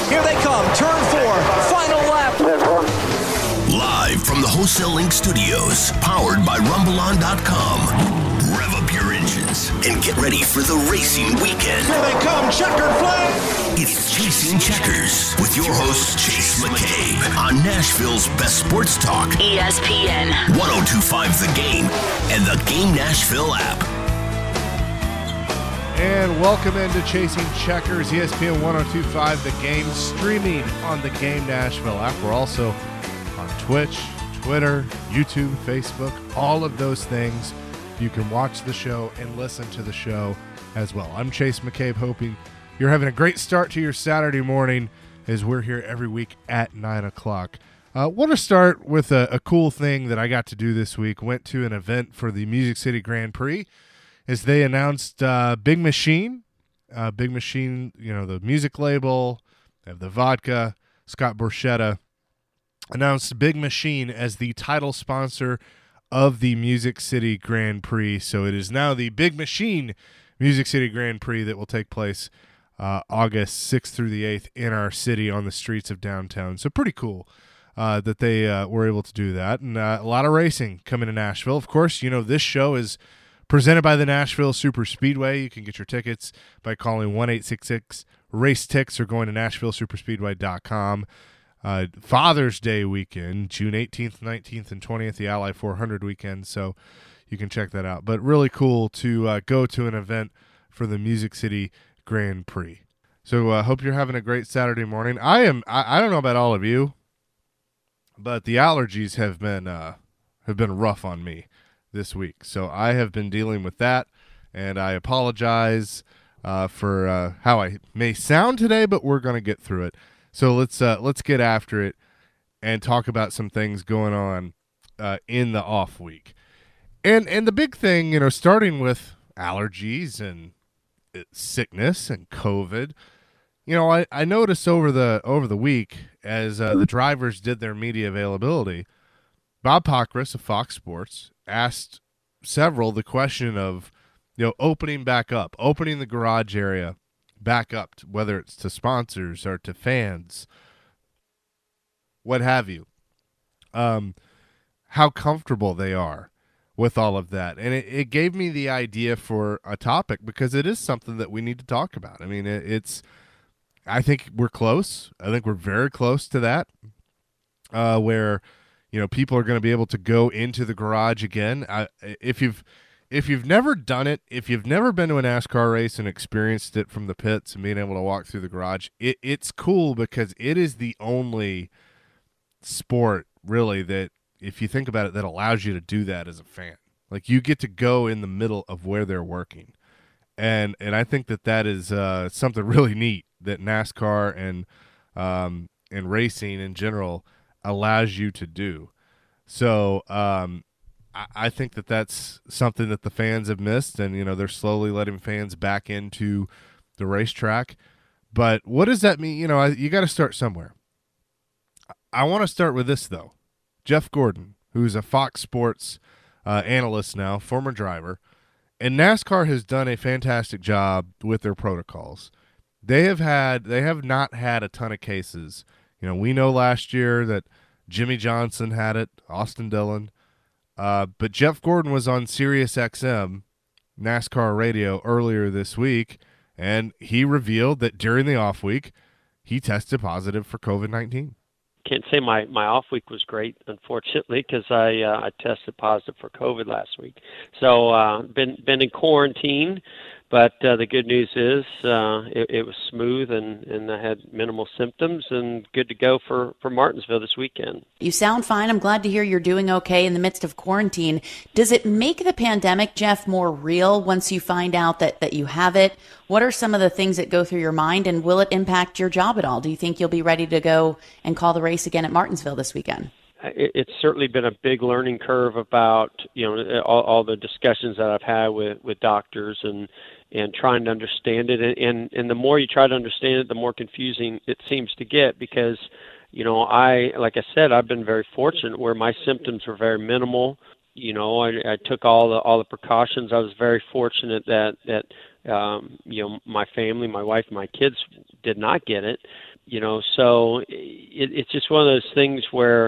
Here they come. Turn 4. Final lap. Live from the Wholesale Link Studios, powered by RumbleOn.com. Rev up your engines and get ready for the racing weekend. Here they come. Checkered flag. It's Chasing Checkers with your host, Chase McCabe, on Nashville's best sports talk. ESPN 102.5 The Game and the Game Nashville app. And welcome into Chasing Checkers, ESPN 102.5 The Game, streaming on the Game Nashville app. We're also on Twitch, Twitter, YouTube, Facebook, all of those things. You can watch the show and listen to the show as well. I'm Chase McCabe, hoping you're having a great start to your Saturday morning as we're here every week at 9 o'clock. I want to start with a cool thing that I got to do this week. Went to an event for the Music City Grand Prix as they announced Big Machine. Big Machine, you know, the music label, they have the vodka. Scott Borchetta announced Big Machine as the title sponsor of the Music City Grand Prix. So it is now the Big Machine Music City Grand Prix that will take place August 6th through the 8th in our city on the streets of downtown. So pretty cool that they were able to do that. And a lot of racing coming to Nashville. Of course, you know, this show is presented by the Nashville Super Speedway. You can get your tickets by calling 1-866-RACE-TICKS or going to NashvilleSuperspeedway.com. Father's Day weekend, June 18th, 19th, and 20th, the Ally 400 weekend, so you can check that out. But really cool to go to an event for the Music City Grand Prix. So I hope you're having a great Saturday morning. I don't know about all of you, but the allergies have been rough on me this week. So I have been dealing with that, and I apologize for how I may sound today, but we're going to get through it. So let's get after it and talk about some things going on in the off week. And the big thing, you know, starting with allergies and sickness and COVID, you know, I noticed over the week as the drivers did their media availability, Bob Pockrass of Fox Sports asked several the question of, you know, opening the garage area back up, whether it's to sponsors or to fans, what have you, how comfortable they are with all of that. And it gave me the idea for a topic because it is something that we need to talk about. I mean, I think we're close. I think we're very close to that, where, you know, people are going to be able to go into the garage again. If you've never done it, if you've never been to a NASCAR race and experienced it from the pits and being able to walk through the garage, it's cool because it is the only sport really that, if you think about it, that allows you to do that as a fan. Like, you get to go in the middle of where they're working. And I think that is something really neat that NASCAR and racing in general allows you to do. So, I think that's something that the fans have missed, and, you know, they're slowly letting fans back into the racetrack. But what does that mean? You know, you got to start somewhere. I want to start with this, though. Jeff Gordon, who's a Fox Sports analyst now, former driver, and NASCAR has done a fantastic job with their protocols. They have not had a ton of cases. You know, we know last year that Jimmy Johnson had it, Austin Dillon. But Jeff Gordon was on Sirius XM NASCAR radio earlier this week, and he revealed that during the off week, he tested positive for COVID-19. Can't say my off week was great, unfortunately, because I tested positive for COVID last week. So been in quarantine, but the good news is it was smooth and I had minimal symptoms and good to go for Martinsville this weekend. You sound fine. I'm glad to hear you're doing okay in the midst of quarantine. Does it make the pandemic, Jeff, more real once you find out that you have it? What are some of the things that go through your mind, and will it impact your job at all? Do you think you'll be ready to go and call the race again at Martinsville this weekend? It's certainly been a big learning curve about, you know, all the discussions that I've had with doctors and trying to understand it. And the more you try to understand it, the more confusing it seems to get because, you know, like I said, I've been very fortunate where my symptoms were very minimal. You know, I took all the precautions. I was very fortunate that you know, my family, my wife, my kids did not get it. So it's just one of those things where,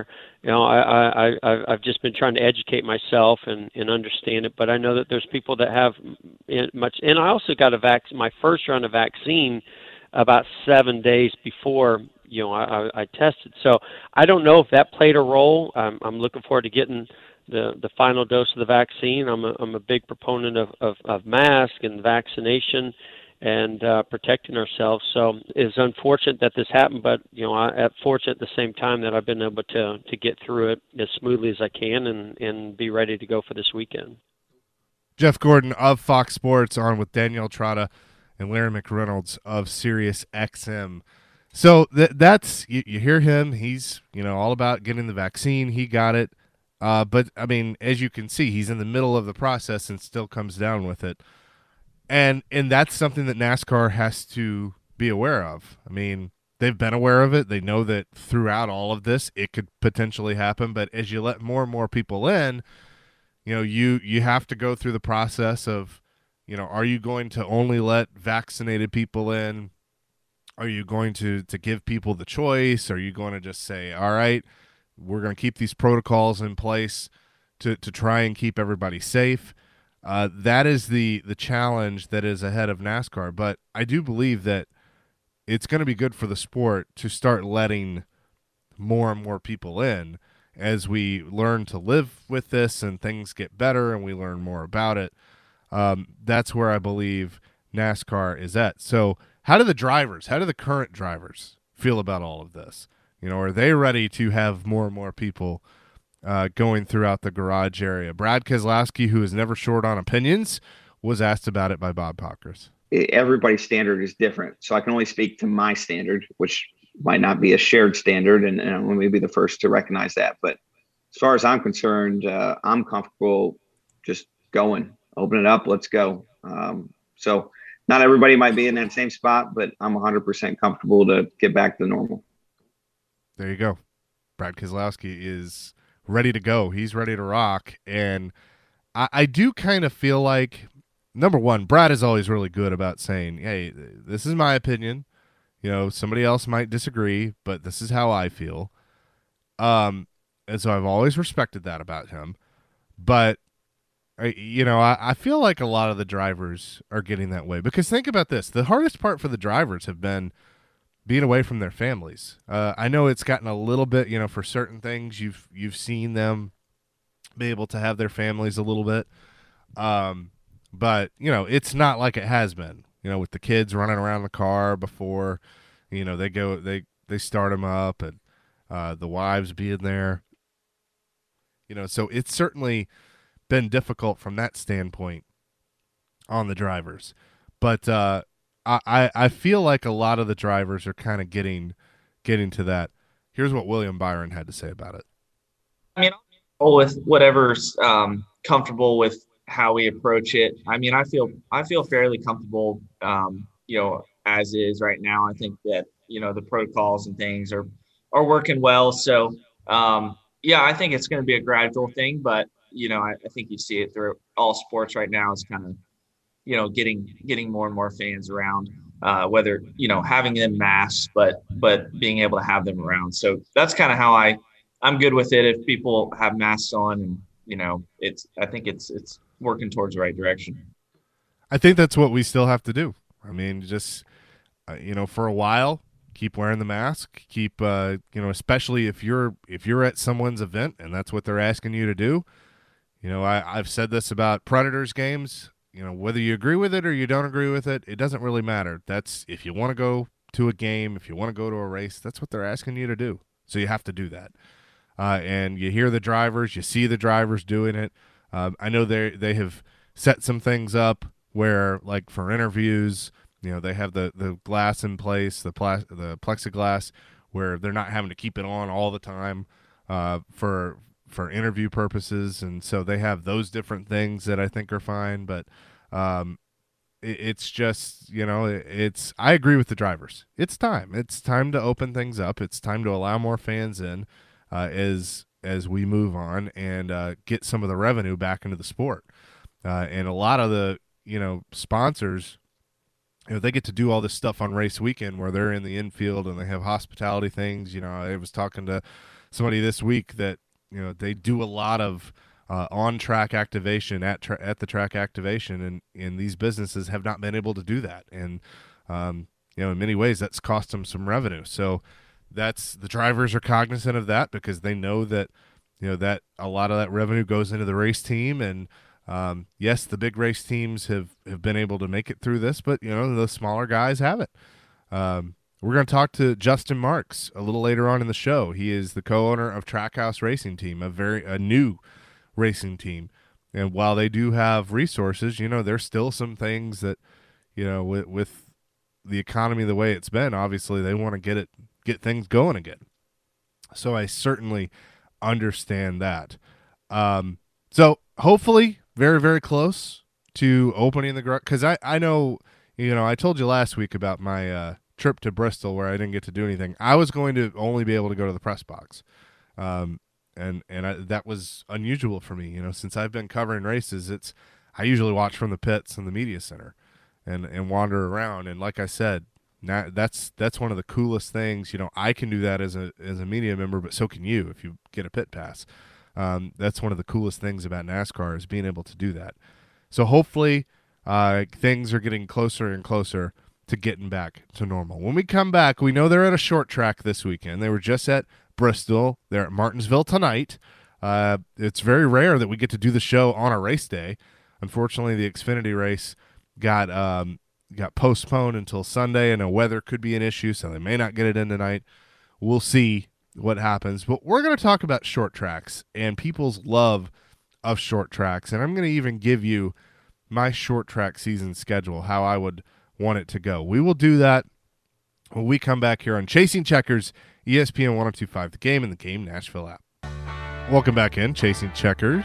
I've just been trying to educate myself and understand it. But I know that there's people that have much, and I also got my first round of vaccine about 7 days before, I tested. So I don't know if that played a role. I'm looking forward to getting the final dose of the vaccine. I'm a big proponent of mask and vaccination and protecting ourselves. So it's unfortunate that this happened, but I'm fortunate at the same time that I've been able to get through it as smoothly as I can and be ready to go for this weekend. Jeff Gordon of Fox Sports on with Danielle Trotta and Larry McReynolds of Sirius XM. So that's you hear him. He's all about getting the vaccine. He got it, but I mean, as you can see, he's in the middle of the process and still comes down with it. And that's something that NASCAR has to be aware of. I mean, they've been aware of it. They know that throughout all of this, it could potentially happen. But as you let more and more people in, you have to go through the process of, are you going to only let vaccinated people in? Are you going to give people the choice? Are you going to just say, all right, we're going to keep these protocols in place to try and keep everybody safe? That is the challenge that is ahead of NASCAR. But I do believe that it's going to be good for the sport to start letting more and more people in as we learn to live with this and things get better and we learn more about it. That's where I believe NASCAR is at. So how do the current drivers feel about all of this? Are they ready to have more and more people going throughout the garage area? Brad Keselowski, who is never short on opinions, was asked about it by Bob Pockrass. Everybody's standard is different. So I can only speak to my standard, which might not be a shared standard. And let me be the first to recognize that. But as far as I'm concerned, I'm comfortable just going, open it up. Let's go. So not everybody might be in that same spot, but I'm 100% comfortable to get back to normal. There you go. Brad Keselowski is ready to go. He's ready to rock. And I do kind of feel like, number one, Brad is always really good about saying, hey, this is my opinion. Somebody else might disagree, but this is how I feel. And so I've always respected that about him. But, I feel like a lot of the drivers are getting that way. Because think about this. The hardest part for the drivers have been being away from their families. I know it's gotten a little bit, for certain things, you've seen them be able to have their families a little bit. But, it's not like it has been, with the kids running around the car before, they start them up and the wives being there. So it's certainly been difficult from that standpoint on the drivers. But I feel like a lot of the drivers are kind of getting to that. Here's what William Byron had to say about it. I mean, I'll go with whatever's comfortable with how we approach it. I mean, I feel fairly comfortable, as is right now. I think that, the protocols and things are working well. So, I think it's going to be a gradual thing, but, I think you see it through all sports right now. It's kind of, getting more and more fans around, whether, having them masked, but being able to have them around. So that's kind of how I'm good with it. If people have masks on and, I think it's working towards the right direction. I think that's what we still have to do. I mean, just, for a while, keep wearing the mask, keep, especially if you're at someone's event and that's what they're asking you to do. I've said this about Predators games, whether you agree with it or you don't agree with it, it doesn't really matter. That's if you want to go to a game, if you want to go to a race, that's what they're asking you to do. So you have to do that. And you hear the drivers, you see the drivers doing it. I know they have set some things up where, like for interviews, they have the glass in place, the plexiglass, where they're not having to keep it on all the time for interview purposes, and so they have those different things that I think are fine. But it's just, I agree with the drivers. It's time to open things up. It's time to allow more fans in as we move on and get some of the revenue back into the sport. And a lot of the sponsors they get to do all this stuff on race weekend where they're in the infield and they have hospitality things. I was talking to somebody this week that, they do a lot of on-track activation at the track activation, and these businesses have not been able to do that. And, in many ways that's cost them some revenue. So the drivers are cognizant of that because they know that, that a lot of that revenue goes into the race team. And, yes, the big race teams have been able to make it through this, but, the smaller guys haven't. We're going to talk to Justin Marks a little later on in the show. He is the co-owner of Trackhouse Racing Team, a new racing team. And while they do have resources, there's still some things that, with the economy the way it's been, obviously they want to get things going again. So I certainly understand that. So hopefully very, very close to opening the garage, because I know, I told you last week about my trip to Bristol where I didn't get to do anything. I was going to only be able to go to the press box. And that was unusual for me. Since I've been covering races, I usually watch from the pits and the media center and wander around. And like I said, that's one of the coolest things. I can do that as a media member, but so can you if you get a pit pass. That's one of the coolest things about NASCAR is being able to do that. So hopefully things are getting closer and closer to getting back to normal. When we come back, we know they're at a short track this weekend. They were just at Bristol. They're at Martinsville tonight. It's very rare that we get to do the show on a race day. Unfortunately, the Xfinity race got postponed until Sunday, and the weather could be an issue, so they may not get it in tonight. We'll see what happens. But we're going to talk about short tracks and people's love of short tracks, and I'm going to even give you my short track season schedule, how I would want it to go. We will do that when we come back here on Chasing Checkers, ESPN 102.5 The Game and the Game Nashville app. Welcome back in, Chasing Checkers,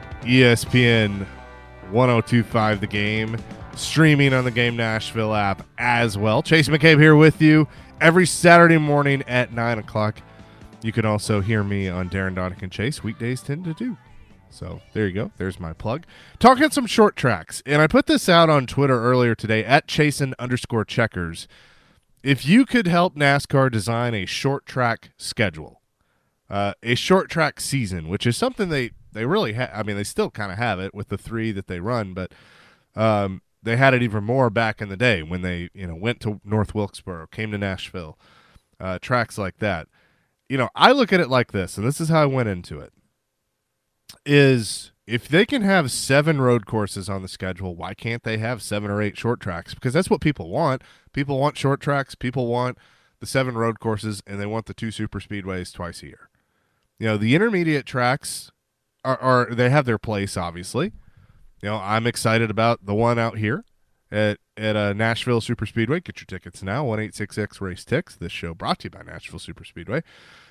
ESPN 102.5 The Game, streaming on the Game Nashville app as well. Chase McCabe here with you every Saturday morning at 9 o'clock. You can also hear me on Darren Donick and Chase weekdays 10 to 2. So there you go. There's my plug. Talking some short tracks. And I put this out on Twitter earlier today at Chasin_Checkers. If you could help NASCAR design a short track schedule, a short track season, which is something they really have. I mean, they still kind of have it with the 3 that they run, but they had it even more back in the day when they, went to North Wilkesboro, came to Nashville, tracks like that. I look at it like this, and this is how I went into it, is if they can have 7 road courses on the schedule, why can't they have 7 or 8 short tracks? Because that's what people want. People want short tracks. People want the 7 road courses, and they want the 2 super speedways twice a year. The intermediate tracks are they have their place, obviously. I'm excited about the one out here at Nashville Super Speedway. Get your tickets now, 1-866-RACE-TICKS. This show brought to you by Nashville Super Speedway.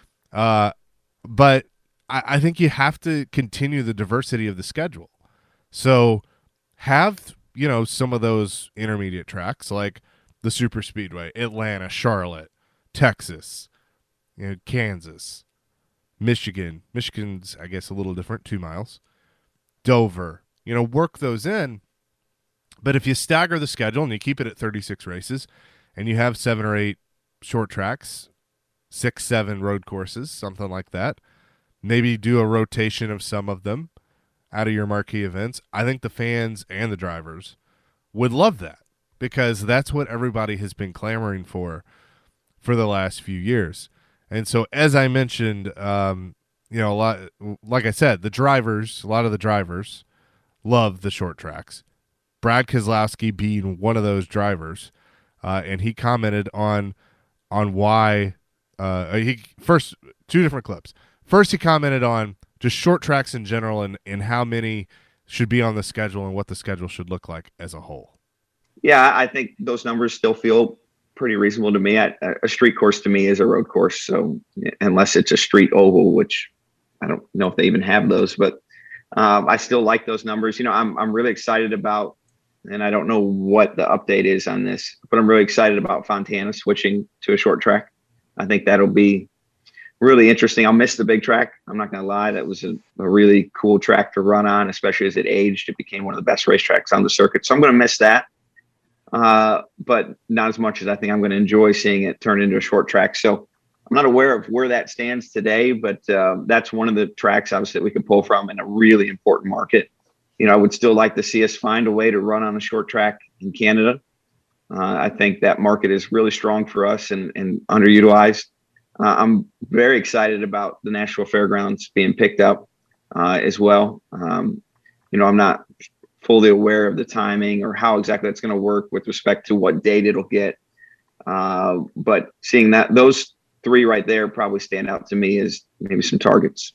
But I think you have to continue the diversity of the schedule. So have, some of those intermediate tracks like the Super Speedway, Atlanta, Charlotte, Texas, Kansas, Michigan. Michigan's, I guess, a little different, 2 miles. Dover, work those in. But if you stagger the schedule and you keep it at 36 races and you have 7 or 8 short tracks, 6, 7 road courses, something like that, maybe do a rotation of some of them out of your marquee events, I think the fans and the drivers would love that because that's what everybody has been clamoring for the last few years. And so, as I mentioned, a lot, like I said, a lot of the drivers love the short tracks. Brad Keselowski being one of those drivers, and he commented on why. First, 2 different clips. First, he commented on just short tracks in general and how many should be on the schedule and what the schedule should look like as a whole. Yeah, I think those numbers still feel pretty reasonable to me. A street course to me is a road course. So unless it's a street oval, which I don't know if they even have those, but I still like those numbers. I'm really excited about, and I don't know what the update is on this, but I'm really excited about Fontana switching to a short track. I think that'll be really interesting. I'll miss the big track. I'm not going to lie. That was a really cool track to run on, especially as it aged. It became one of the best racetracks on the circuit. So I'm going to miss that. but not as much as I think I'm going to enjoy seeing it turn into a short track. So I'm not aware of where that stands today, but that's one of the tracks obviously that we can pull from in a really important market. I would still like to see us find a way to run on a short track in Canada. I think that market is really strong for us and underutilized. I'm very excited about the Nashville Fairgrounds being picked up as well. I'm not fully aware of the timing or how exactly that's going to work with respect to what date it'll get. But seeing that, those three right there probably stand out to me as maybe some targets.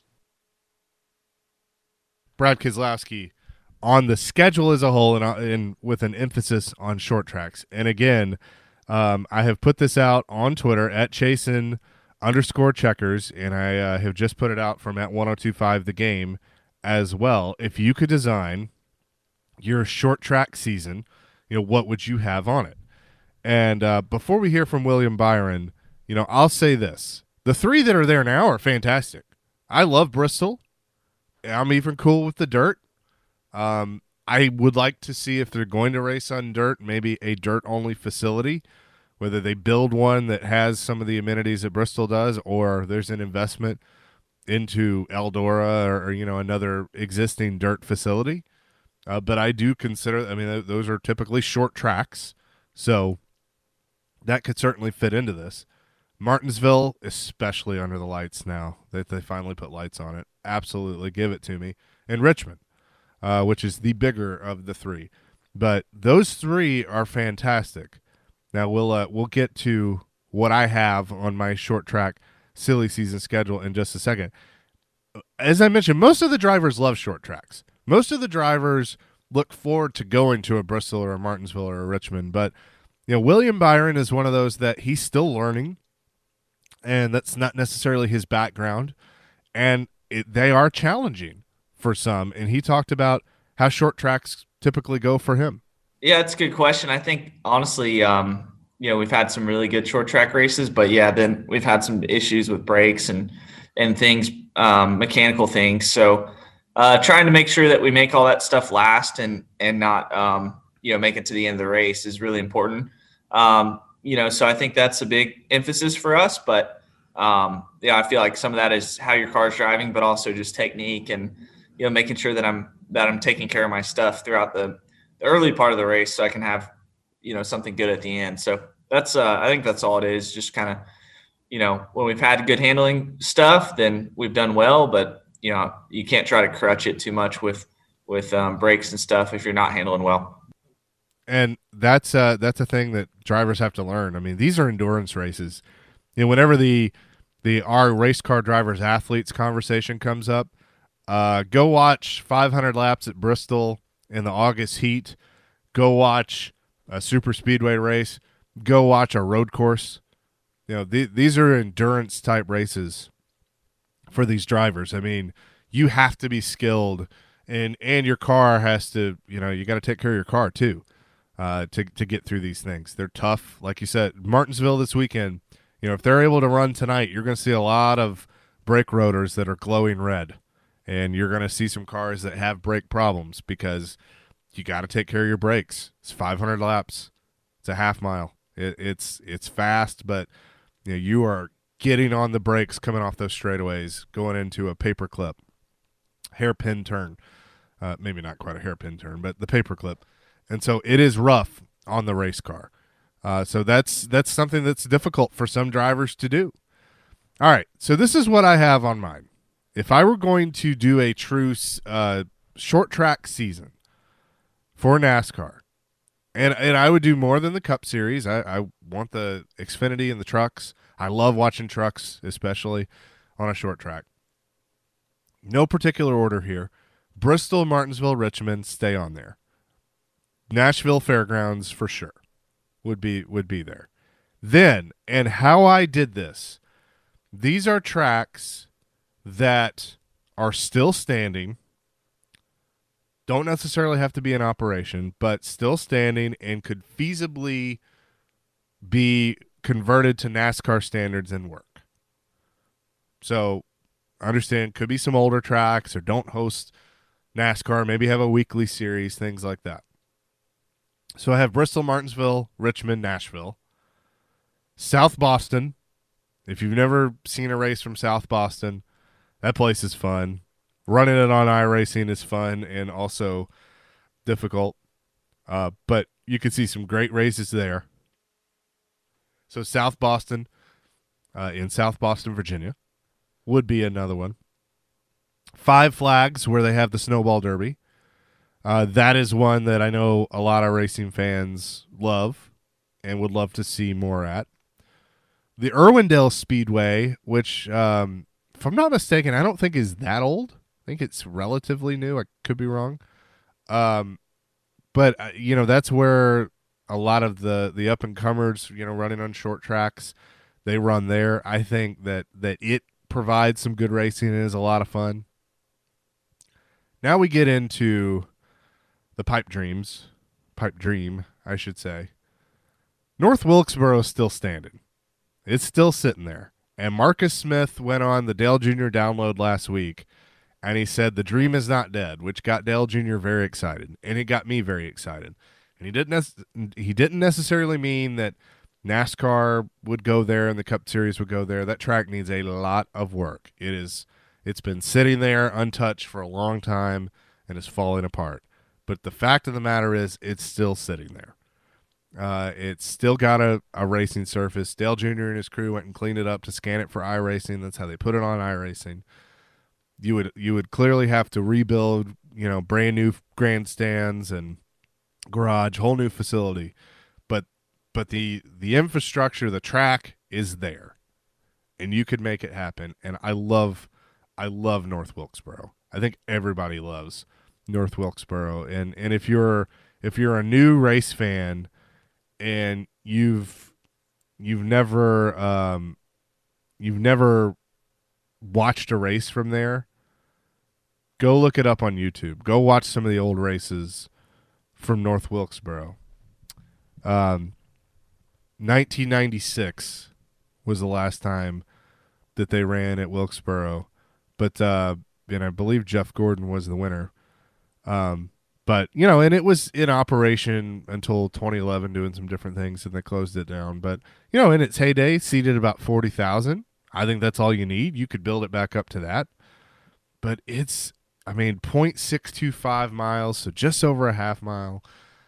Brad Keselowski on the schedule as a whole and with an emphasis on short tracks. And again, I have put this out on Twitter at Chasen_checkers, and I have just put it out from at 1025 the game as well. If you could design your short track season, what would you have on it? And before we hear from William Byron, I'll say this. The three that are there now are fantastic. I love Bristol. I'm even cool with the dirt. I would like to see if they're going to race on dirt, maybe a dirt-only facility, whether they build one that has some of the amenities that Bristol does, or there's an investment into Eldora or another existing dirt facility. But I do consider, those are typically short tracks, so that could certainly fit into this. Martinsville, especially under the lights now that they finally put lights on it. Absolutely, give it to me. And Richmond, which is the bigger of the three. But those three are fantastic. Now we'll get to what I have on my short track silly season schedule in just a second. As I mentioned, most of the drivers love short tracks. Most of the drivers look forward to going to a Bristol or a Martinsville or a Richmond. But William Byron is one of those that he's still learning, and that's not necessarily his background. And they are challenging for some, and he talked about how short tracks typically go for him. Yeah, it's a good question. I think, honestly, we've had some really good short track races, but then we've had some issues with brakes and things, mechanical things. So trying to make sure that we make all that stuff last and not, make it to the end of the race is really important. So I think that's a big emphasis for us, but I feel like some of that is how your car's driving, but also just technique and, making sure that I'm taking care of my stuff throughout the early part of the race so I can have, something good at the end. So that's, I think that's all it is. Just kind of, when we've had good handling stuff, then we've done well, but you can't try to crutch it too much with brakes and stuff if you're not handling well. And that's a thing that drivers have to learn. These are endurance races. Whenever the our race car drivers athletes conversation comes up, go watch 500 laps at Bristol in the August heat. Go watch a super speedway race. Go watch a road course. These are endurance type races for these drivers. You have to be skilled, and your car has to. You got to take care of your car too. To get through these things. They're tough. Like you said, Martinsville this weekend, if they're able to run tonight, you're going to see a lot of brake rotors that are glowing red, and you're going to see some cars that have brake problems because you got to take care of your brakes. It's 500 laps. It's a half mile. It's fast, but you are getting on the brakes coming off those straightaways, going into a paperclip, hairpin turn. Maybe not quite a hairpin turn, but the paperclip. And so it is rough on the race car. So that's something that's difficult for some drivers to do. All right, so this is what I have on mine. If I were going to do a true short track season for NASCAR, and I would do more than the Cup Series. I want the Xfinity and the trucks. I love watching trucks, especially on a short track. No particular order here. Bristol, Martinsville, Richmond, stay on there. Nashville Fairgrounds for sure would be there. Then, and how I did this, these are tracks that are still standing, don't necessarily have to be in operation, but still standing and could feasibly be converted to NASCAR standards and work. So, I understand could be some older tracks or don't host NASCAR, maybe have a weekly series, things like that. So I have Bristol, Martinsville, Richmond, Nashville. South Boston. If you've never seen a race from South Boston, that place is fun. Running it on iRacing is fun and also difficult. But you can see some great races there. So South Boston in South Boston, Virginia would be another one. Five Flags, where they have the Snowball Derby. That is one that I know a lot of racing fans love and would love to see more at. The Irwindale Speedway, which, if I'm not mistaken, I don't think is that old. I think it's relatively new. I could be wrong. But, that's where a lot of the up-and-comers, running on short tracks, they run there. I think that it provides some good racing and is a lot of fun. Now we get into the Pipe Dream, I should say. North Wilkesboro is still standing. It's still sitting there. And Marcus Smith went on the Dale Jr. download last week, and he said the dream is not dead, which got Dale Jr. very excited, and it got me very excited. And he didn't necessarily mean that NASCAR would go there and the Cup Series would go there. That track needs a lot of work. It's been sitting there untouched for a long time and is falling apart. But the fact of the matter is it's still sitting there. It's still got a racing surface. Dale Jr. and his crew went and cleaned it up to scan it for iRacing. That's how they put it on iRacing. You would clearly have to rebuild, brand new grandstands and garage, whole new facility. But the infrastructure, the track is there, and you could make it happen. And I love North Wilkesboro. I think everybody loves North Wilkesboro. And if you're a new race fan and you've never watched a race from there, go look it up on YouTube. Go watch some of the old races from North Wilkesboro. 1996 was the last time that they ran at Wilkesboro, but and I believe Jeff Gordon was the winner. But and it was in operation until 2011, doing some different things, and they closed it down. But in its heyday, seated about 40,000. I think that's all you need. You could build it back up to that. But it's, 0.625 miles, so just over a half mile.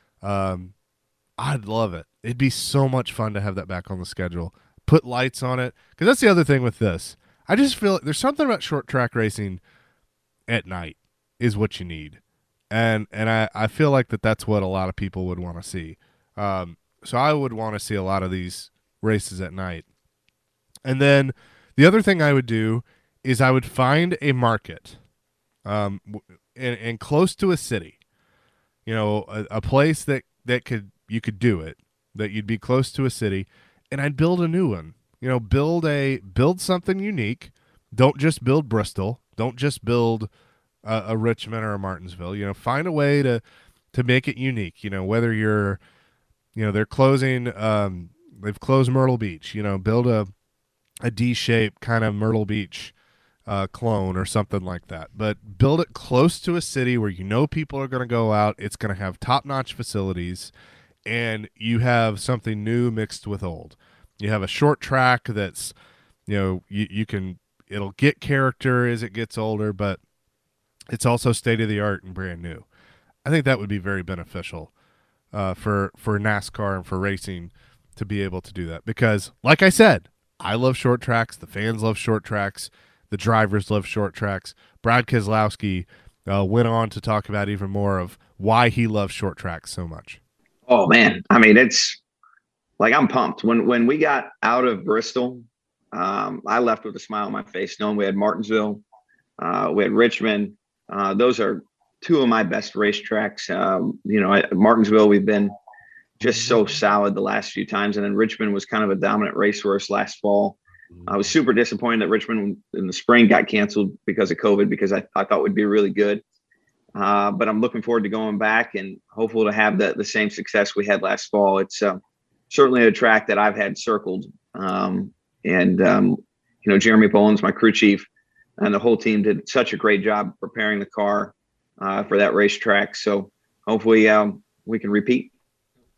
I'd love it. It'd be so much fun to have that back on the schedule. Put lights on it. Because that's the other thing with this. I just feel like there's something about short track racing at night is what you need. And I feel like that's what a lot of people would want to see. So I would want to see a lot of these races at night. And then the other thing I would do is I would find a market and close to a city, a place that you could do it, that you'd be close to a city, and I'd build a new one. Build something unique. Don't just build Bristol. Don't just build a Richmond or a Martinsville. Find a way to make it unique. Whether you're, they're closing, they've closed Myrtle Beach. Build a D-shaped kind of Myrtle Beach clone or something like that. But build it close to a city where people are going to go out. It's going to have top-notch facilities, and you have something new mixed with old. You have a short track that's, you can, it'll get character as it gets older, but it's also state-of-the-art and brand new. I think that would be very beneficial for NASCAR and for racing to be able to do that. Because, like I said, I love short tracks. The fans love short tracks. The drivers love short tracks. Brad Keselowski went on to talk about even more of why he loves short tracks so much. Oh, man. It's like I'm pumped. When we got out of Bristol, I left with a smile on my face, knowing we had Martinsville, we had Richmond. Those are two of my best racetracks. At Martinsville, we've been just so solid the last few times. And then Richmond was kind of a dominant race for us last fall. I was super disappointed that Richmond in the spring got canceled because of COVID, because I thought it would be really good. But I'm looking forward to going back and hopeful to have the same success we had last fall. It's certainly a track that I've had circled. Jeremy Boland's my crew chief, and the whole team did such a great job preparing the car for that racetrack. So hopefully we can repeat.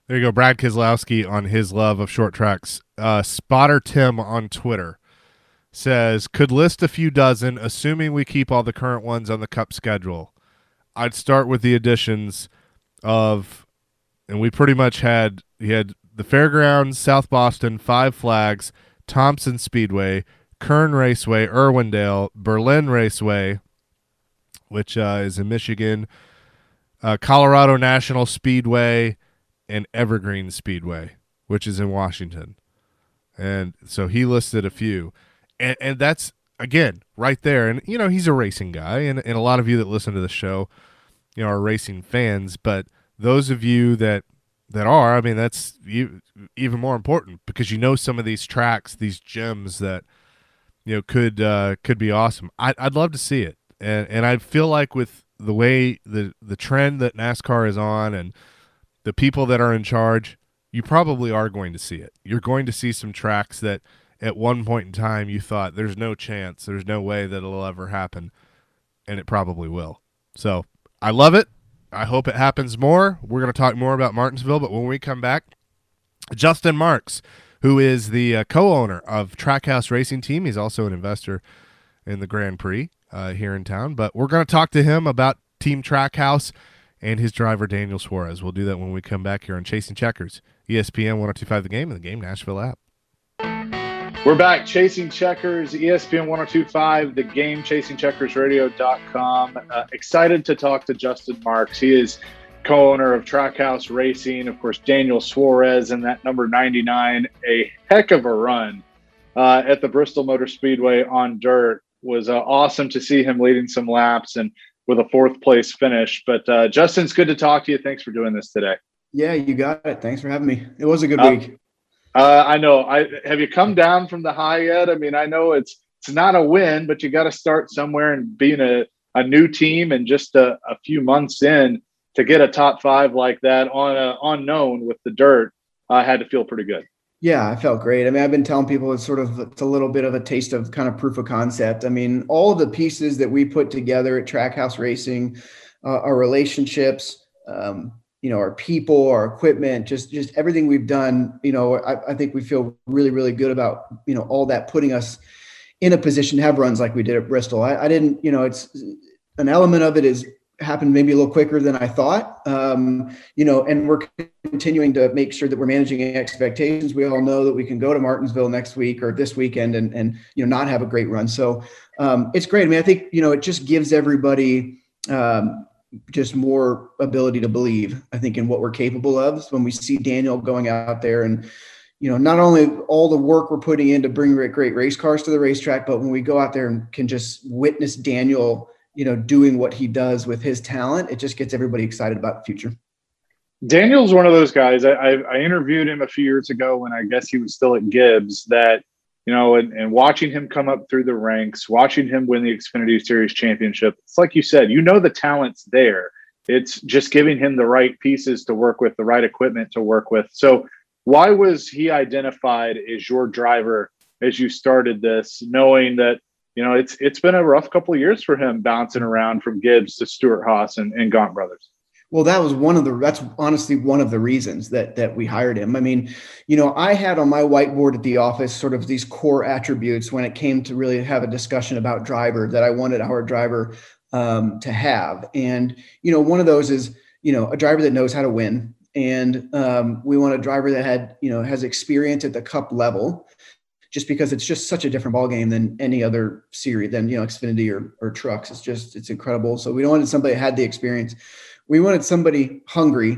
There you go. Brad Keselowski on his love of short tracks. Spotter Tim on Twitter says, could list a few dozen, assuming we keep all the current ones on the Cup schedule. I'd start with the additions of, and we pretty much had the Fairgrounds, South Boston, Five Flags, Thompson Speedway, Kern Raceway, Irwindale, Berlin Raceway, which is in Michigan, Colorado National Speedway, and Evergreen Speedway, which is in Washington. And so he listed a few. And that's, again, right there. And, he's a racing guy, and a lot of you that listen to the show, are racing fans. But those of you that are, that's even more important, because some of these tracks, these gems that, could be awesome. I'd love to see it. And I feel like with the way the trend that NASCAR is on and the people that are in charge, you probably are going to see it. You're going to see some tracks that at one point in time you thought there's no chance, there's no way that it'll ever happen, and it probably will. So I love it. I hope it happens more. We're going to talk more about Martinsville, but when we come back, Justin Marks, who is the co-owner of Trackhouse Racing Team. He's also an investor in the Grand Prix here in town, but we're going to talk to him about Team Trackhouse and his driver, Daniel Suarez. We'll do that when we come back here on Chasing Checkers, ESPN 102.5 The Game and the Game Nashville app. We're back, Chasing Checkers, ESPN 102.5, The Game, ChasingCheckersRadio.com. Excited to talk to Justin Marks. He is co-owner of Trackhouse Racing. Of course, Daniel Suarez in that number 99, a heck of a run at the Bristol Motor Speedway on dirt. Was awesome to see him leading some laps and with a fourth place finish. But Justin, it's good to talk to you. Thanks for doing this today. Yeah, you got it. Thanks for having me. It was a good week. I know. Have you come down from the high yet? I know it's not a win, but you got to start somewhere, and being a new team and just a few months in to get a top five like that on a unknown with the dirt, had to feel pretty good. Yeah, I felt great. I've been telling people it's a little bit of a taste of kind of proof of concept. All of the pieces that we put together at Trackhouse Racing, our relationships, our people, our equipment, just everything we've done, I think we feel really, really good about, all that, putting us in a position to have runs like we did at Bristol. I didn't, it's an element of it is happened maybe a little quicker than I thought, and we're continuing to make sure that we're managing expectations. We all know that we can go to Martinsville next week or this weekend and not have a great run. So it's great. I think, it just gives everybody just more ability to believe, I think, in what we're capable of. So when we see Daniel going out there and, not only all the work we're putting in to bring great race cars to the racetrack, but when we go out there and can just witness Daniel, doing what he does with his talent, it just gets everybody excited about the future. Daniel's one of those guys. I interviewed him a few years ago when I guess he was still at Gibbs, that, and watching him come up through the ranks, watching him win the Xfinity Series championship. It's like you said, the talent's there. It's just giving him the right pieces to work with, the right equipment to work with. So why was he identified as your driver as you started this, knowing that, it's been a rough couple of years for him bouncing around from Gibbs to Stewart-Haas and Gaunt Brothers? Well, that's honestly one of the reasons that we hired him. I had on my whiteboard at the office sort of these core attributes when it came to really have a discussion about driver that I wanted our driver to have. And, one of those is, a driver that knows how to win. And we want a driver that has experience at the Cup level, just because it's just such a different ballgame than any other series, than, Xfinity or trucks. It's incredible. So we wanted somebody that had the experience. We wanted somebody hungry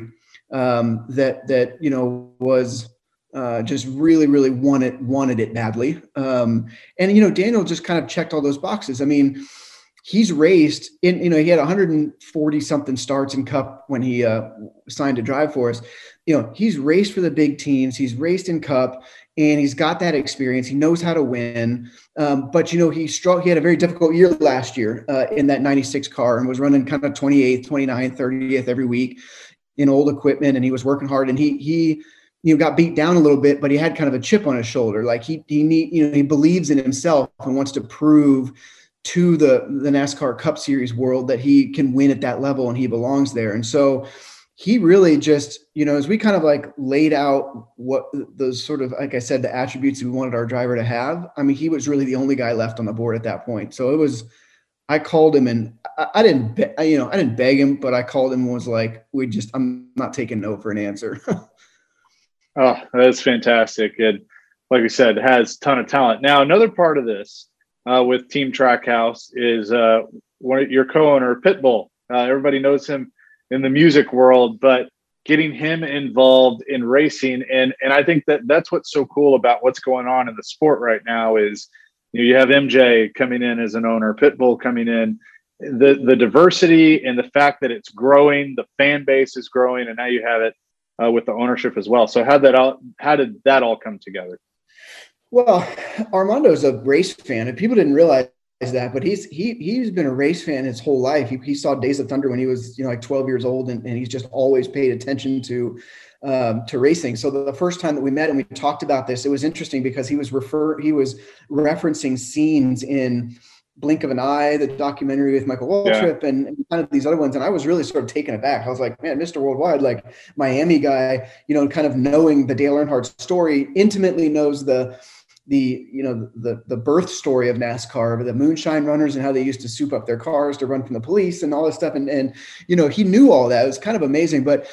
that was just really, really wanted it badly. And Daniel just kind of checked all those boxes. He's raced in, he had 140 something starts in Cup when he signed to drive for us. He's raced for the big teams. He's raced in Cup, and he's got that experience. He knows how to win. But he had a very difficult year last year in that 96 car, and was running kind of 28th, 29th, 30th every week in old equipment. And he was working hard, and he got beat down a little bit, but he had kind of a chip on his shoulder. Like he believes in himself and wants to prove to the NASCAR Cup Series world that he can win at that level and he belongs there. And so, he really just, as we kind of like laid out what those sort of, like I said, the attributes we wanted our driver to have. I mean, he was really the only guy left on the board at that point. So I called him and I didn't beg him, but I called him and was like, I'm not taking no for an answer. Oh, that's fantastic. And like we said, has a ton of talent. Now, another part of this with Team Trackhouse is your co-owner, Pitbull. Everybody knows him in the music world, but getting him involved in racing. And I think that's what's so cool about what's going on in the sport right now is, you have MJ coming in as an owner, Pitbull coming in, the diversity and the fact that it's growing, the fan base is growing, and now you have it with the ownership as well. So how did that all come together? Well, Armando's a race fan, and people didn't realize that, but he's been a race fan his whole life. He saw Days of Thunder when he was like 12 years old, and he's just always paid attention to racing. So the first time that we met and we talked about this, it was interesting because he was referencing scenes in Blink of an Eye, the documentary with Michael Waltrip, and kind of these other ones. And I was really sort of taken aback. I was like, man, Mr. Worldwide, like Miami guy, kind of knowing the Dale Earnhardt story, intimately knows the birth story of NASCAR, the moonshine runners and how they used to soup up their cars to run from the police and all this stuff. And he knew all that. It was kind of amazing. But,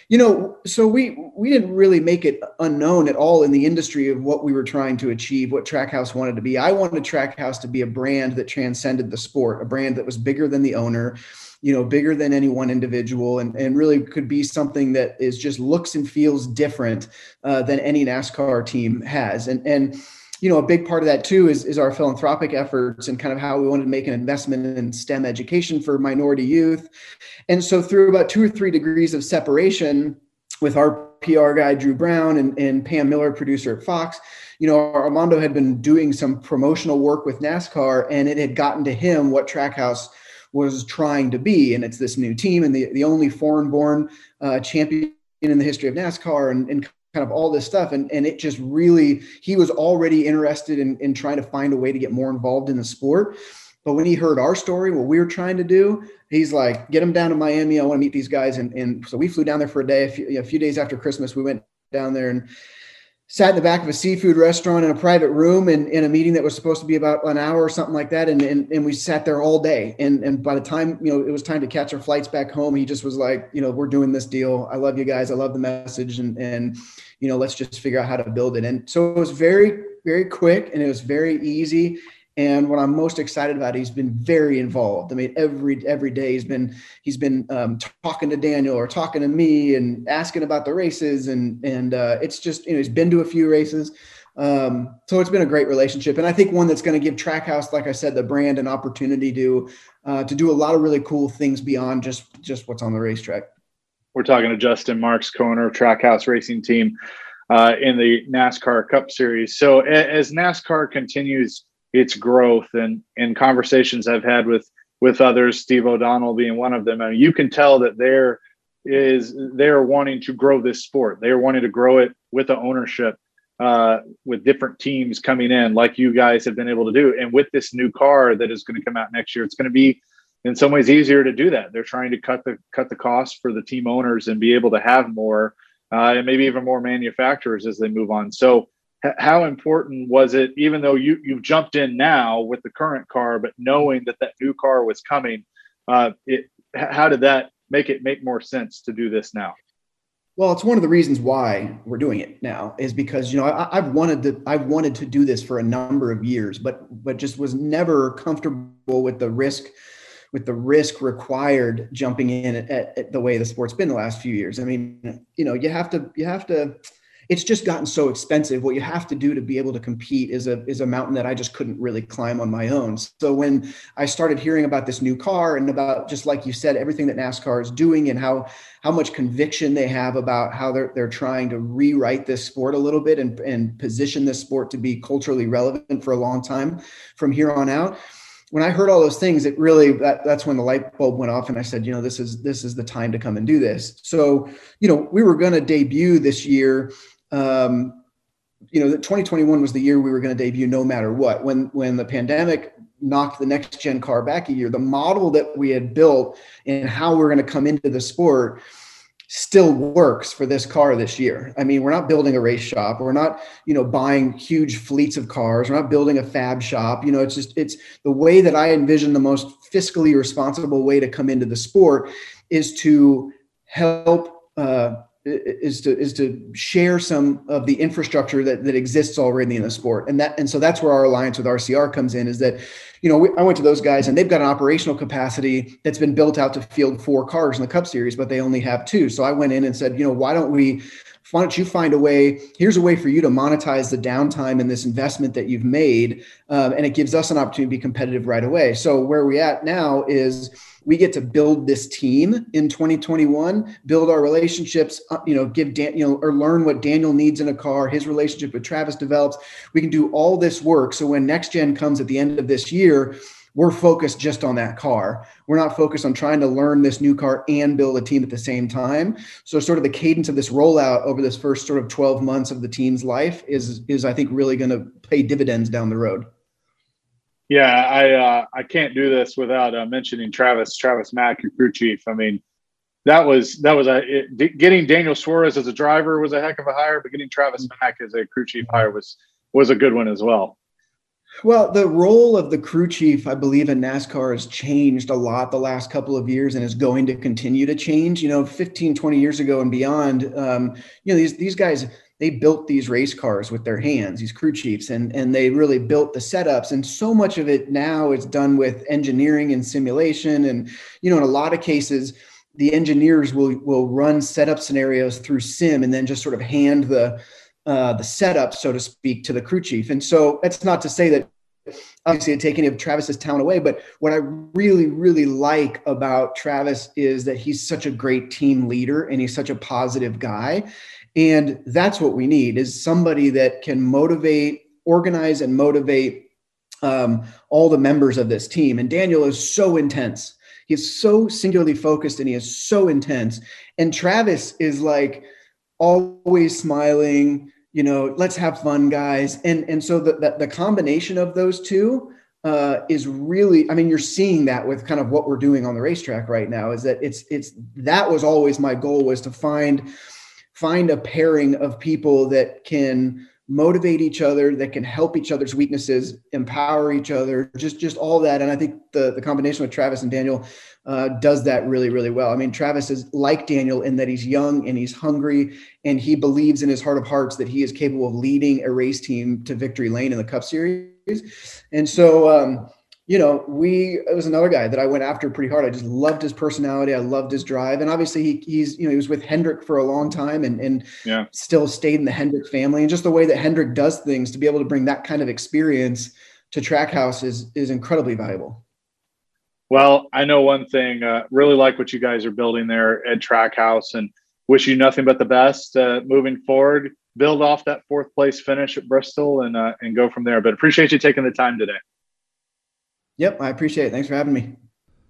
so we didn't really make it unknown at all in the industry of what we were trying to achieve, what Trackhouse wanted to be. I wanted Trackhouse to be a brand that transcended the sport, a brand that was bigger than the owner, bigger than any one individual, and really could be something that is just looks and feels different than any NASCAR team has. And a big part of that too is our philanthropic efforts and kind of how we wanted to make an investment in STEM education for minority youth. And so through about 2 or 3 degrees of separation with our PR guy, Drew Brown, and Pam Miller, producer at Fox, Armando had been doing some promotional work with NASCAR, and it had gotten to him what Trackhouse was trying to be. And it's this new team and the only foreign-born champion in the history of NASCAR and kind of all this stuff. And it just really, he was already interested in trying to find a way to get more involved in the sport. But when he heard our story, what we were trying to do, he's like, get him down to Miami. I want to meet these guys. And so we flew down there for a day. A few days after Christmas, we went down there and sat in the back of a seafood restaurant in a private room in a meeting that was supposed to be about an hour or something like that. And we sat there all day. And by the time, it was time to catch our flights back home, he just was like, we're doing this deal. I love you guys. I love the message. And let's just figure out how to build it. And so it was very, very quick and it was very easy. And what I'm most excited about, he's been very involved. I mean, every day he's been talking to Daniel or talking to me and asking about the races. And it's just, he's been to a few races. So it's been a great relationship. And I think one that's going to give Trackhouse, like I said, the brand an opportunity to do a lot of really cool things beyond just what's on the racetrack. We're talking to Justin Marks, co-owner of Trackhouse Racing Team in the NASCAR Cup Series. So as NASCAR continues its growth and conversations I've had with others, Steve O'Donnell being one of them, I mean, you can tell that they're wanting to grow this sport. They're wanting to grow it with the ownership, with different teams coming in like you guys have been able to do. And with this new car that is going to come out next year, it's going to be in some ways easier to do that. They're trying to cut the costs for the team owners and be able to have more and maybe even more manufacturers as they move on. So how important was it, even though you've jumped in now with the current car, but knowing that new car was coming, how did that make more sense to do this now? Well, it's one of the reasons why we're doing it now is because, I've wanted to do this for a number of years, but just was never comfortable with the risk required jumping in at the way the sport's been the last few years. I mean, you have to, it's just gotten so expensive. What you have to do to be able to compete is a mountain that I just couldn't really climb on my own. So when I started hearing about this new car and about, just like you said, everything that NASCAR is doing and how much conviction they have about how they're trying to rewrite this sport a little bit and position this sport to be culturally relevant for a long time from here on out. When I heard all those things, it really, that's when the light bulb went off and I said, this is the time to come and do this. So, we were going to debut this year. That 2021 was the year we were going to debut no matter what. When the pandemic knocked the next gen car back a year, the model that we had built and how we're going to come into the sport still works for this car this year. I mean, we're not building a race shop. We're not, buying huge fleets of cars. We're not building a fab shop. It's the way that I envision the most fiscally responsible way to come into the sport is to help, is to share some of the infrastructure that exists already in the sport. And so that's where our alliance with RCR comes in, is that, I went to those guys and they've got an operational capacity that's been built out to field 4 cars in the Cup Series, but they only have 2. So I went in and said, why don't you find a way? Here's a way for you to monetize the downtime and this investment that you've made. And it gives us an opportunity to be competitive right away. So where we're at now is we get to build this team in 2021, build our relationships, give or learn what Daniel needs in a car, his relationship with Travis develops. We can do all this work. So when next gen comes at the end of this year, we're focused just on that car. We're not focused on trying to learn this new car and build a team at the same time. So sort of the cadence of this rollout over this first sort of 12 months of the team's life is I think really going to pay dividends down the road. Yeah, I can't do this without mentioning Travis Mack, your crew chief. I mean, getting Daniel Suarez as a driver was a heck of a hire, but getting Travis Mack as a crew chief hire was a good one as well. Well, the role of the crew chief, I believe, in NASCAR has changed a lot the last couple of years and is going to continue to change. 15, 20 years ago and beyond, these guys, they built these race cars with their hands, these crew chiefs, and they really built the setups. And so much of it now is done with engineering and simulation. And, in a lot of cases, the engineers will run setup scenarios through sim and then just sort of hand the setup, so to speak, to the crew chief. And so that's not to say that obviously take any of Travis's talent away, but what I really, really like about Travis is that he's such a great team leader and he's such a positive guy. And that's what we need, is somebody that can organize and motivate all the members of this team. And Daniel is so intense. He's so singularly focused and he is so intense. And Travis is like always smiling, let's have fun, guys. And so the combination of those two is really, I mean, you're seeing that with kind of what we're doing on the racetrack right now, is that that was always my goal, was to find a pairing of people that can motivate each other, that can help each other's weaknesses, empower each other, just all that. And I think the combination with Travis and Daniel does that really, really well. I mean, Travis is like Daniel in that he's young and he's hungry, and he believes in his heart of hearts that he is capable of leading a race team to victory lane in the Cup Series. And so, it was another guy that I went after pretty hard. I just loved his personality. I loved his drive. And obviously he was with Hendrick for a long time and still stayed in the Hendrick family. And just the way that Hendrick does things, to be able to bring that kind of experience to Trackhouse is incredibly valuable. Well, I know one thing, really like what you guys are building there at Trackhouse, and wish you nothing but the best moving forward. Build off that 4th place finish at Bristol and go from there. But appreciate you taking the time today. Yep, I appreciate it. Thanks for having me.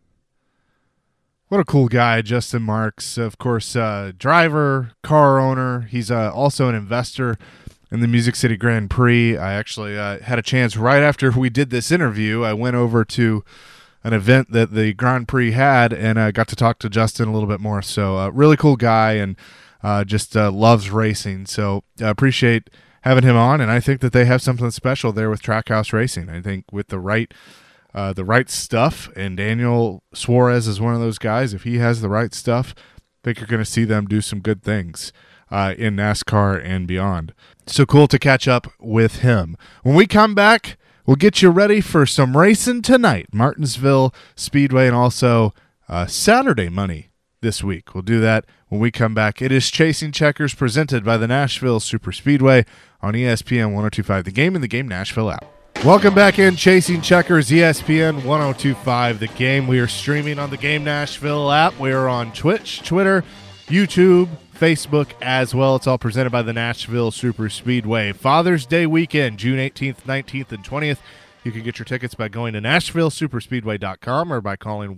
What a cool guy, Justin Marks. Of course, driver, car owner. He's also an investor in the Music City Grand Prix. I actually had a chance right after we did this interview. I went over to an event that the Grand Prix had and got to talk to Justin a little bit more. So really cool guy, and just loves racing. So I appreciate having him on, and I think that they have something special there with Trackhouse Racing. I think with the right stuff, and Daniel Suarez is one of those guys. If he has the right stuff, I think you're going to see them do some good things in NASCAR and beyond. So cool to catch up with him. When we come back, we'll get you ready for some racing tonight, Martinsville Speedway, and also Saturday money this week. We'll do that when we come back. It is Chasing Checkers, presented by the Nashville Superspeedway on ESPN 102.5 The Game and the Game Nashville app. Welcome back in, Chasing Checkers, ESPN 102.5 The Game. We are streaming on the Game Nashville app. We are on Twitch, Twitter, YouTube, Facebook as well. It's all presented by the Nashville Superspeedway. Father's Day weekend, June 18th, 19th, and 20th. You can get your tickets by going to NashvilleSuperspeedway.com or by calling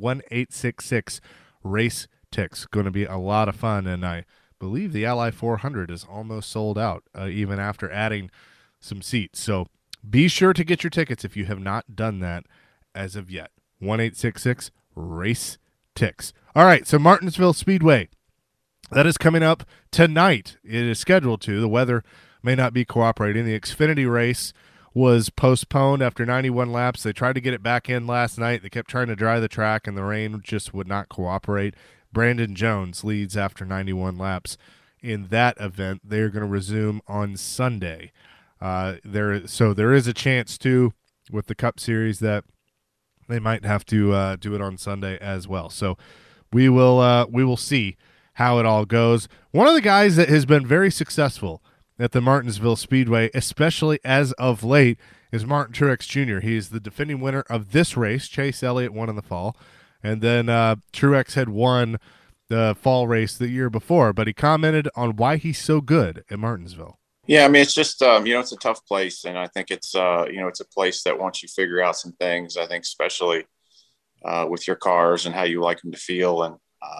1-866-RACE-TICKS. Going to be a lot of fun, and I believe the Ally 400 is almost sold out, even after adding some seats. So be sure to get your tickets if you have not done that as of yet. 1-866-RACE-TICKS. All right, so Martinsville Speedway That is coming up tonight. It is scheduled to. The weather may not be cooperating. The Xfinity race was postponed after 91 laps. They tried to get it back in last night. They kept trying to dry the track, and the rain just would not cooperate. Brandon Jones leads after 91 laps in that event. They're going to resume on Sunday. There is a chance, too, with the Cup Series that they might have to do it on Sunday as well. So we will see how it all goes. One of the guys that has been very successful at the Martinsville Speedway, especially as of late, is Martin Truex Jr. He is the defending winner of this race. Chase Elliott won in the fall, and then Truex had won the fall race the year before, but he commented on why he's so good at Martinsville. Yeah, I mean, it's just, it's a tough place, and I think it's, it's a place that once you figure out some things, I think especially with your cars and how you like them to feel, and,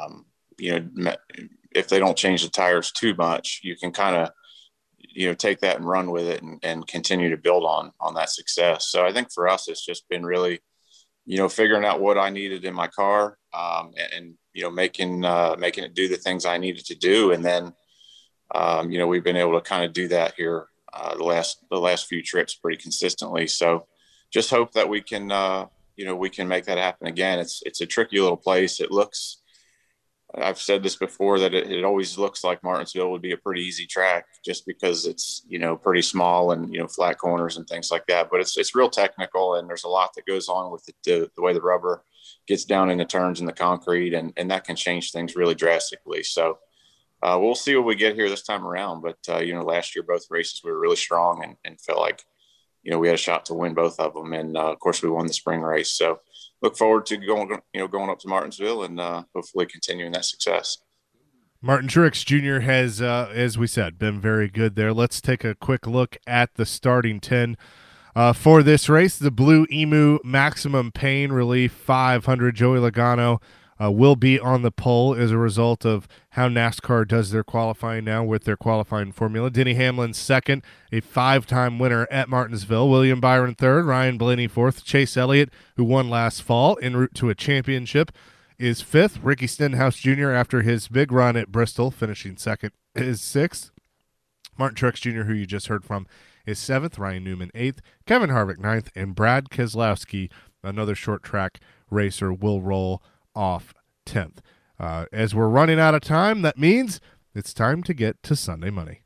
if they don't change the tires too much, you can kind of, take that and run with it and continue to build on that success. So I think for us, it's just been really, figuring out what I needed in my car, and making it do the things I needed to do. And then, we've been able to kind of do that here the last few trips pretty consistently. So just hope that we can make that happen again. It's a tricky little place. It looks, I've said this before, that it always looks like Martinsville would be a pretty easy track just because it's, pretty small and, flat corners and things like that. But it's real technical, and there's a lot that goes on with the way the rubber gets down in the turns in the concrete, and that can change things really drastically. So we'll see what we get here this time around. But, last year, both races we were really strong and felt like, we had a shot to win both of them. And, of course, we won the spring race. So look forward to going up to Martinsville and hopefully continuing that success. Martin Truex Jr. has, as we said, been very good there. Let's take a quick look at the starting 10 for this race. The Blue Emu Maximum Pain Relief 500. Joey Logano will be on the pole as a result of how NASCAR does their qualifying now with their qualifying formula. Denny Hamlin second, a 5-time winner at Martinsville. William Byron third, Ryan Blaney fourth. Chase Elliott, who won last fall en route to a championship, is fifth. Ricky Stenhouse Jr., after his big run at Bristol, finishing second, is sixth. Martin Truex Jr., who you just heard from, is seventh. Ryan Newman eighth. Kevin Harvick ninth. And Brad Keselowski, another short track racer, will roll off 10th. As we're running out of time, that means it's time to get to Sunday Money.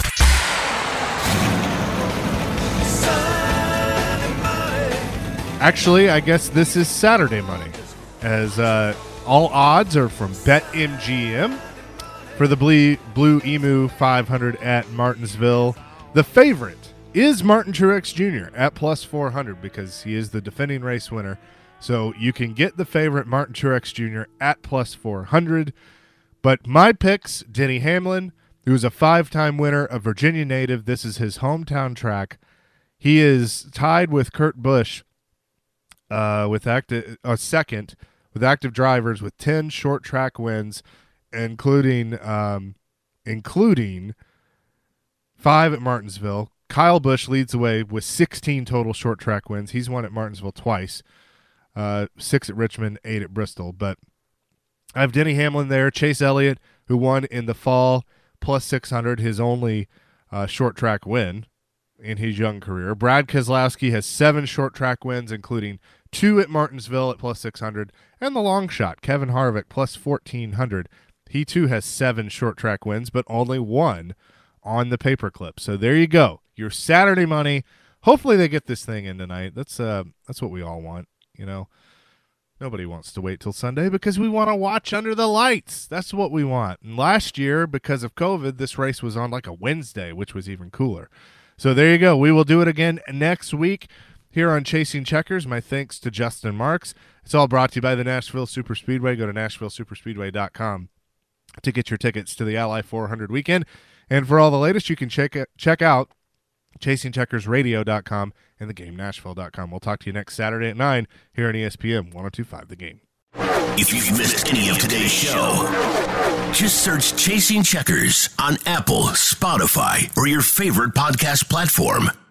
Actually, I guess this is Saturday Money, as all odds are from BetMGM for the Blue Emu 500 at Martinsville. The favorite is Martin Truex Jr. at plus 400 because he is the defending race winner. So you can get the favorite Martin Truex Jr. at plus 400. But my picks, Denny Hamlin, who's a 5-time winner, a Virginia native. This is his hometown track. He is tied with Kurt Busch second with active drivers with 10 short track wins, including 5 at Martinsville. Kyle Busch leads the way with 16 total short track wins. He's won at Martinsville twice. 6 at Richmond, 8 at Bristol. But I have Denny Hamlin there. Chase Elliott, who won in the fall, plus 600, his only short track win in his young career. Brad Keselowski has 7 short track wins, including 2 at Martinsville at plus 600. And the long shot, Kevin Harvick, plus 1,400. He, too, has 7 short track wins, but only 1 on the paperclip. So there you go. Your Saturday Money. Hopefully they get this thing in tonight. That's what we all want. Nobody wants to wait till Sunday because we want to watch under the lights. That's what we want. And last year, because of COVID, this race was on like a Wednesday, which was even cooler. So there you go. We will do it again next week here on Chasing Checkers. My thanks to Justin Marks. It's all brought to you by the Nashville Superspeedway. Go to NashvilleSuperspeedway.com to get your tickets to the Ally 400 weekend. And for all the latest, you can check out ChasingCheckersRadio.com and TheGameNashville.com. We'll talk to you next Saturday at 9 here on ESPN 102.5 The Game. If you've missed any of today's show, just search Chasing Checkers on Apple, Spotify, or your favorite podcast platform.